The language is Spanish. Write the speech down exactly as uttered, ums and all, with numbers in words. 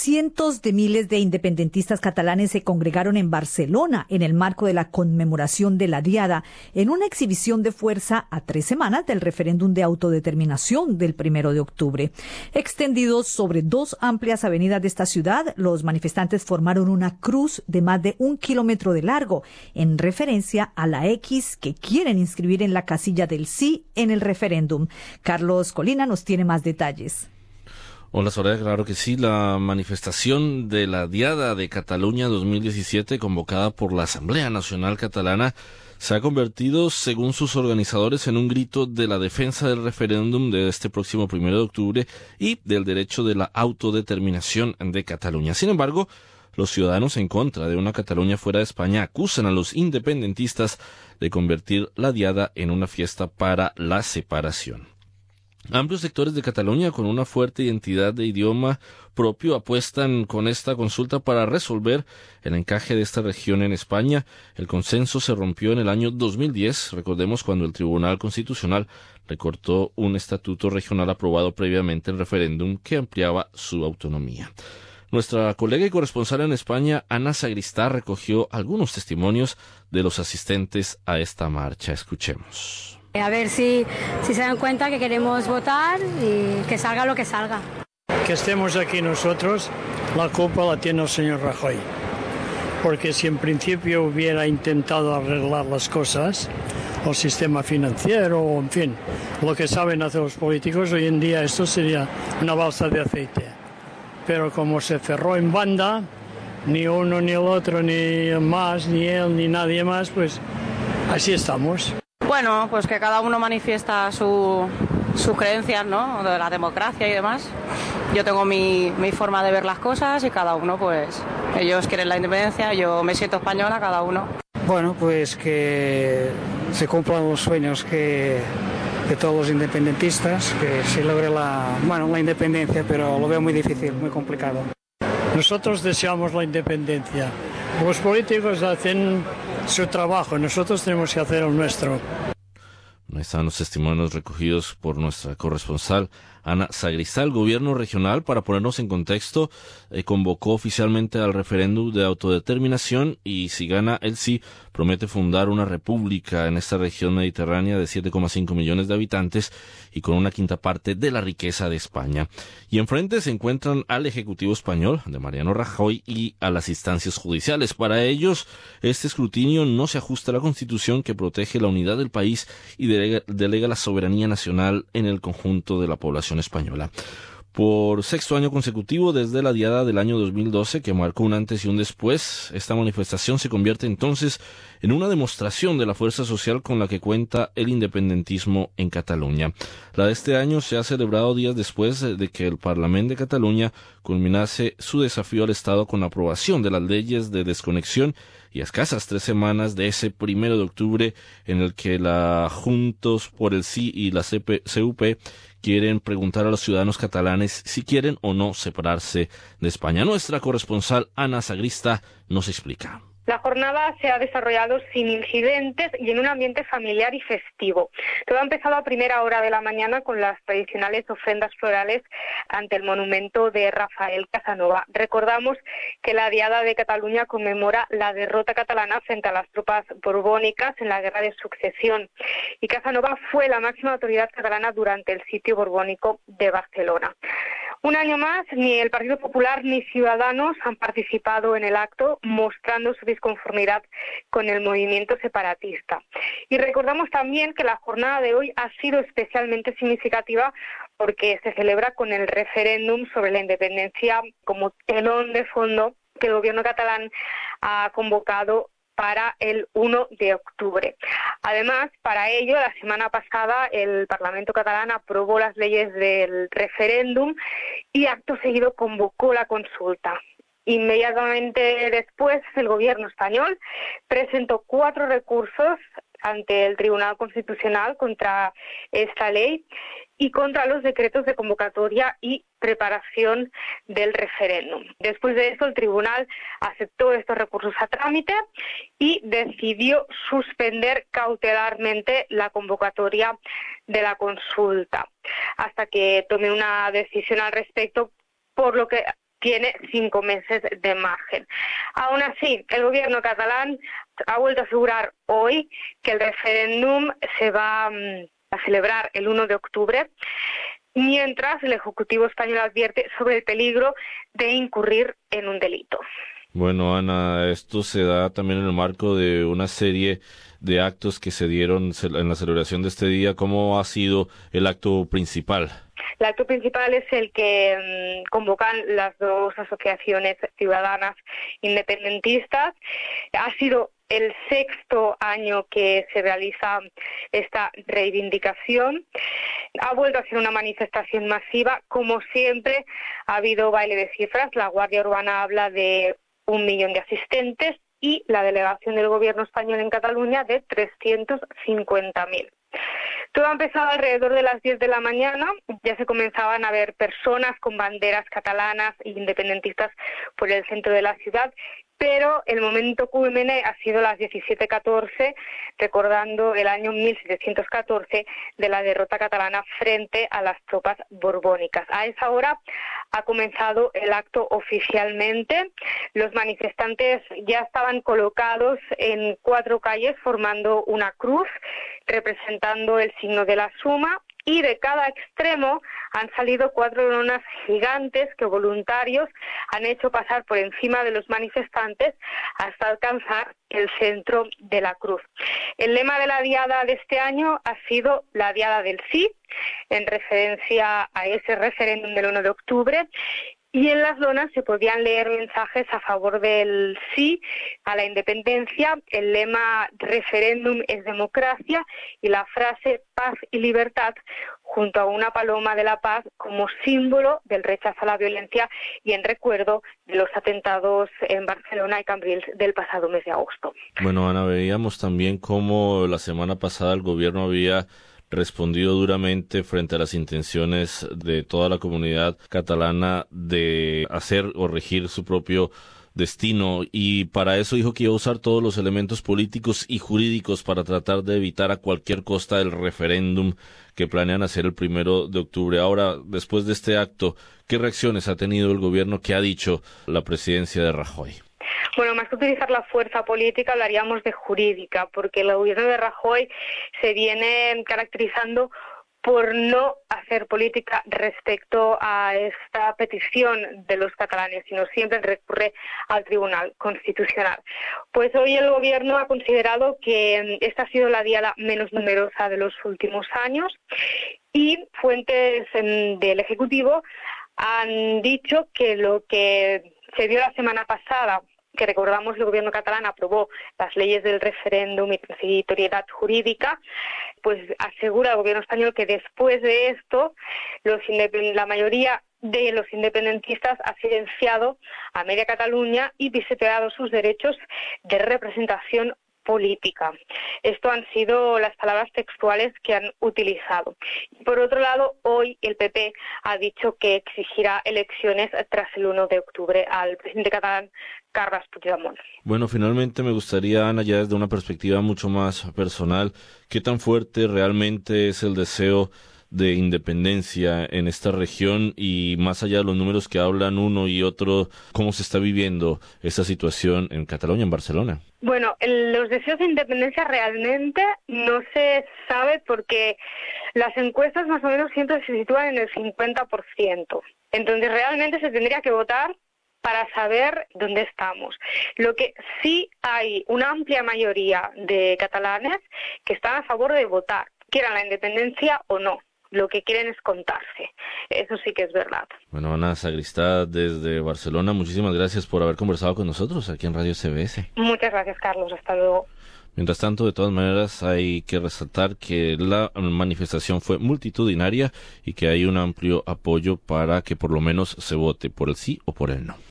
Cientos de miles de independentistas catalanes se congregaron en Barcelona en el marco de la conmemoración de la Diada, en una exhibición de fuerza a tres semanas del referéndum de autodeterminación del primero de octubre. Extendidos sobre dos amplias avenidas de esta ciudad, los manifestantes formaron una cruz de más de un kilómetro de largo, en referencia a la X que quieren inscribir en la casilla del sí en el referéndum. Carlos Colina nos tiene más detalles. Hola Soraya, claro que sí. La manifestación de la Diada de Cataluña dos mil diecisiete, convocada por la Asamblea Nacional Catalana, se ha convertido, según sus organizadores, en un grito de la defensa del referéndum de este próximo primero de octubre y del derecho de la autodeterminación de Cataluña. Sin embargo, los ciudadanos en contra de una Cataluña fuera de España acusan a los independentistas de convertir la Diada en una fiesta para la separación. Amplios sectores de Cataluña con una fuerte identidad de idioma propio apuestan con esta consulta para resolver el encaje de esta región en España. El consenso se rompió en el año dos mil diez, recordemos, cuando el Tribunal Constitucional recortó un estatuto regional aprobado previamente en referéndum que ampliaba su autonomía. Nuestra colega y corresponsal en España, Ana Sagristá, recogió algunos testimonios de los asistentes a esta marcha. Escuchemos. A ver si, si se dan cuenta que queremos votar y que salga lo que salga. Que estemos aquí nosotros, la culpa la tiene el señor Rajoy. Porque si en principio hubiera intentado arreglar las cosas, el sistema financiero, o en fin, lo que saben hacer los políticos, hoy en día esto sería una balsa de aceite. Pero como se cerró en banda, ni uno ni el otro, ni más, ni él, ni nadie más, pues así estamos. Bueno, pues que cada uno manifiesta su, sus creencias, ¿no?, de la democracia y demás. Yo tengo mi, mi forma de ver las cosas y cada uno, pues, ellos quieren la independencia, yo me siento española, cada uno. Bueno, pues que se cumplan los sueños que de todos los independentistas, que se logre la, bueno, la independencia, pero lo veo muy difícil, muy complicado. Nosotros deseamos la independencia. Los políticos hacen su trabajo, nosotros tenemos que hacer el nuestro. Ahí están los testimonios recogidos por nuestra corresponsal Ana Sagristá. El gobierno regional, para ponernos en contexto, eh, convocó oficialmente al referéndum de autodeterminación y si gana el sí, promete fundar una república en esta región mediterránea de siete coma cinco millones de habitantes y con una quinta parte de la riqueza de España. Y enfrente se encuentran al Ejecutivo español, de Mariano Rajoy, y a las instancias judiciales. Para ellos, este escrutinio no se ajusta a la Constitución, que protege la unidad del país y delega, delega la soberanía nacional en el conjunto de la población española. Por sexto año consecutivo, desde la Diada del año dos mil doce, que marcó un antes y un después, esta manifestación se convierte entonces en una demostración de la fuerza social con la que cuenta el independentismo en Cataluña. La de este año se ha celebrado días después de que el Parlamento de Cataluña culminase su desafío al Estado con la aprobación de las leyes de desconexión y a escasas tres semanas de ese primero de octubre en el que la Juntos por el Sí y la C U P quieren preguntar a los ciudadanos catalanes si quieren o no separarse de España. Nuestra corresponsal Ana Sagristá nos explica. La jornada se ha desarrollado sin incidentes y en un ambiente familiar y festivo. Todo ha empezado a primera hora de la mañana con las tradicionales ofrendas florales ante el monumento de Rafael Casanova. Recordamos que la Diada de Cataluña conmemora la derrota catalana frente a las tropas borbónicas en la Guerra de Sucesión. Y Casanova fue la máxima autoridad catalana durante el sitio borbónico de Barcelona. Un año más, ni el Partido Popular ni Ciudadanos han participado en el acto, mostrando su disconformidad con el movimiento separatista. Y recordamos también que la jornada de hoy ha sido especialmente significativa porque se celebra con el referéndum sobre la independencia como telón de fondo que el gobierno catalán ha convocado para el uno de octubre. Además, para ello, la semana pasada el Parlamento catalán aprobó las leyes del referéndum y acto seguido convocó la consulta. Inmediatamente después, el gobierno español presentó cuatro recursos ante el Tribunal Constitucional contra esta ley y contra los decretos de convocatoria y preparación del referéndum. Después de esto, el tribunal aceptó estos recursos a trámite y decidió suspender cautelarmente la convocatoria de la consulta hasta que tome una decisión al respecto, por lo que tiene cinco meses de margen. Aún así, el gobierno catalán ha vuelto a asegurar hoy que el referéndum se va a celebrar el uno de octubre, mientras el Ejecutivo español advierte sobre el peligro de incurrir en un delito. Bueno, Ana, esto se da también en el marco de una serie de actos que se dieron en la celebración de este día. ¿Cómo ha sido el acto principal? El acto principal es el que um, convocan las dos asociaciones ciudadanas independentistas. Ha sido el sexto año que se realiza esta reivindicación. Ha vuelto a ser una manifestación masiva. Como siempre, ha habido baile de cifras. La Guardia Urbana habla de un millón de asistentes y la delegación del gobierno español en Cataluña de trescientos cincuenta mil. Todo ha empezado alrededor de las diez de la mañana, ya se comenzaban a ver personas con banderas catalanas e independentistas por el centro de la ciudad, pero el momento culmine ha sido las diecisiete catorce, recordando el año mil setecientos catorce de la derrota catalana frente a las tropas borbónicas. A esa hora ha comenzado el acto oficialmente. Los manifestantes ya estaban colocados en cuatro calles formando una cruz representando el signo de la suma, y de cada extremo han salido cuatro lonas gigantes que voluntarios han hecho pasar por encima de los manifestantes hasta alcanzar el centro de la cruz. El lema de la diada de este año ha sido la diada del sí, en referencia a ese referéndum del uno de octubre, y en las lonas se podían leer mensajes a favor del sí a la independencia, el lema referéndum es democracia y la frase paz y libertad junto a una paloma de la paz como símbolo del rechazo a la violencia y en recuerdo de los atentados en Barcelona y Cambrils del pasado mes de agosto. Bueno, Ana, veíamos también cómo la semana pasada el gobierno había respondido duramente frente a las intenciones de toda la comunidad catalana de hacer o regir su propio destino, y para eso dijo que iba a usar todos los elementos políticos y jurídicos para tratar de evitar a cualquier costa el referéndum que planean hacer el primero de octubre. Ahora, después de este acto, ¿qué reacciones ha tenido el gobierno? ¿Qué ha dicho la presidencia de Rajoy? Bueno, más que utilizar la fuerza política, hablaríamos de jurídica, porque el gobierno de Rajoy se viene caracterizando por no hacer política respecto a esta petición de los catalanes, sino siempre recurre al Tribunal Constitucional. Pues hoy el gobierno ha considerado que esta ha sido la diada menos numerosa de los últimos años y fuentes del Ejecutivo han dicho que lo que se dio la semana pasada, que recordamos el gobierno catalán aprobó las leyes del referéndum y transitoriedad jurídica, pues asegura el gobierno español que después de esto los la mayoría de los independentistas ha silenciado a media Cataluña y pisoteado sus derechos de representación política. Esto han sido las palabras textuales que han utilizado. Por otro lado, hoy el P P ha dicho que exigirá elecciones tras el uno de octubre al presidente catalán Carles Puigdemont. Bueno, finalmente me gustaría, Ana, ya desde una perspectiva mucho más personal, ¿qué tan fuerte realmente es el deseo de independencia en esta región y más allá de los números que hablan uno y otro, cómo se está viviendo esta situación en Cataluña, en Barcelona? Bueno, el, los deseos de independencia realmente no se sabe porque las encuestas más o menos siempre se sitúan en el cincuenta por ciento. Entonces realmente se tendría que votar para saber dónde estamos. Lo que sí hay una amplia mayoría de catalanes que están a favor de votar, quieran la independencia o no. Lo que quieren es contarse. Eso sí que es verdad. Bueno, Ana Sagristá, desde Barcelona, muchísimas gracias por haber conversado con nosotros aquí en Radio C B S. Muchas gracias, Carlos. Hasta luego. Mientras tanto, de todas maneras, hay que resaltar que la manifestación fue multitudinaria y que hay un amplio apoyo para que por lo menos se vote por el sí o por el no.